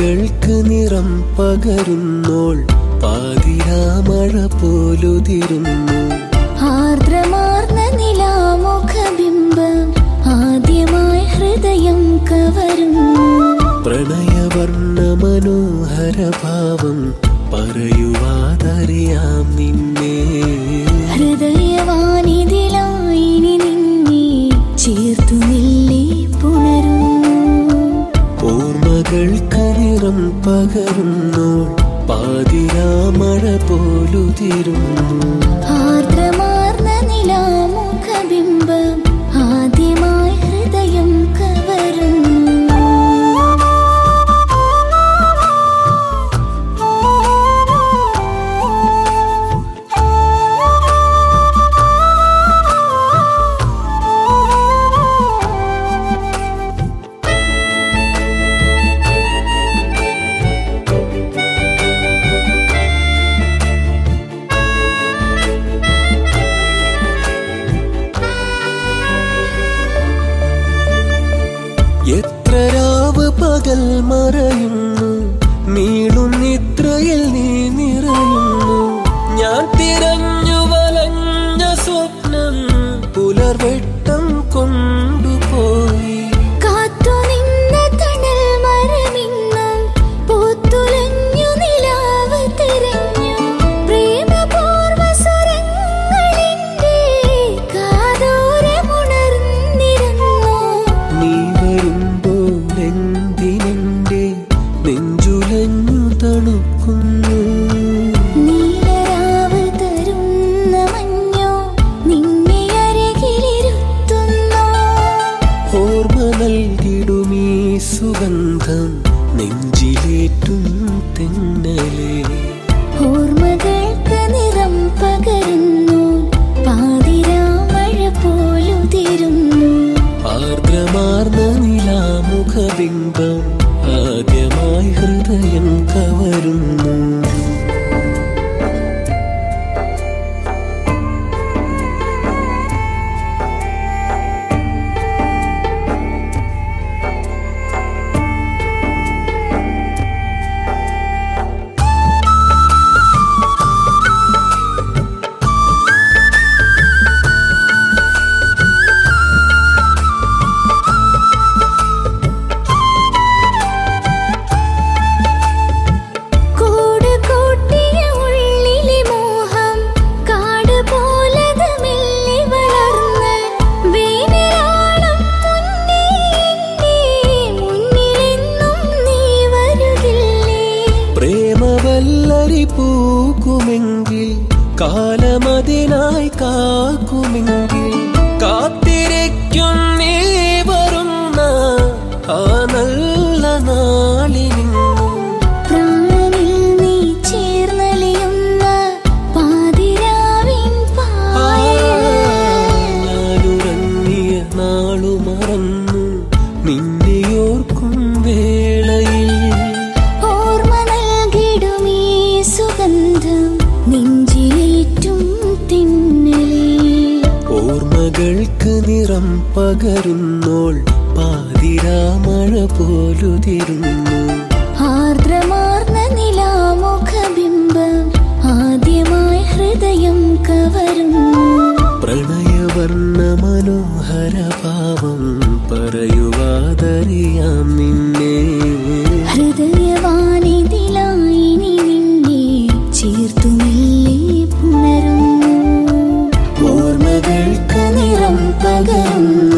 ഓർമ്മകൾക്ക് നിറം പകരുന്നോൾ പാതിരാമഴ പോലുതിരുന്നു. ആർദ്രമാർന്ന നിലാമുഖബിംബം ആദ്യമായി ഹൃദയം കവരുന്നു. പ്രണയവർണ്ണ മനോഹര ഭാവം പറയുവാതറിയാം നിന്നെ. ഹൃദയവാനിതിലായി നിന്നെ ചേർത്തു മെല്ലെ പുണരുന്നു. ഓർമ്മകൾക്ക് നിറം പകരുന്നോൾ പാതിരാമഴ പോലുതിരുന്നു. ആർദ്രമാർന്ന നിലാമുഖബിംബം ആദ്യമായി ഹൃദയം കവരുന്നു. എത്ര രാവ് പകൽ മറയുന്നു, നീളും നിദ്രയിൽ നീ നിറയുന്നു. ഞാൻ തിരഞ്ഞു വലഞ്ഞ സ്വപ്നം പുലർവെട്ടം കൊണ്ടുപോയി. കാത്തുനിന്ന തണൽ മരമിന്നും പൂത്തുലഞ്ഞു നിലാവ് തിരഞ്ഞു. പ്രേമപൂർവ സ്വരങ്ങളെന്റെ കാതോരമുണർന്നിരുന്നു. നീ വരുമ്പോൾ എന്തിനെന്റെ നെഞ്ചുലഞ്ഞു തണുക്കുന്നു. നീലരാവ് തരുന്ന മഞ്ഞോ നിന്നെ അരികിലിരുത്തുന്നു. ഓർമ്മ നൽകിടുമീ സുഗന്ധം നെഞ്ചിലേറ്റും തെന്നലേ. ഓർമ്മകൾക്ക് നിറം പകരുന്നു പാതിരാമഴ പോലുതിരുന്നു. ആർദ്രമാർന്ന നിലാമുഖബിംബം ആദ്യമായി ഹൃദയം കവരുന്നു. പ്രേമവല്ലരി പൂക്കുമെങ്കിൽ കാലമതിനായി കാക്കുമെങ്കിൽ കാത്തിരിക്കും നീ വരുന്ന ആ നല്ല നാളിനിന്നും. പ്രാണനിൽ നീ ചേർന്നലിയുന്ന പാതിരാവിൻ ഞാനുറങ്ങിയ നാളു മറന്നു നിന്നെയോർക്കും വേളയിൽ. സുഗന്ധം നെഞ്ചിലേറ്റും തിന്നലേ. ഓർമ്മകൾക്ക് നിറം പകരുന്നോൾ പാതിരാമഴ പോലുതിരുന്നു. ആർദ്രമാർന്ന നിലാമുഖബിംബം ആദ്യമായി ഹൃദയം കവരുന്നു. പ്രണയവർണ്ണ മനോഹര ഭാവം പറയുവാതറിയാം നിന്നെ. ഹൃദയവാനിതിലായി നിന്നെ ചേർത്തു മെല്ലെ പുണരുന്നു. ഓർമ്മകൾക്ക് നിറം പകരുന്നു.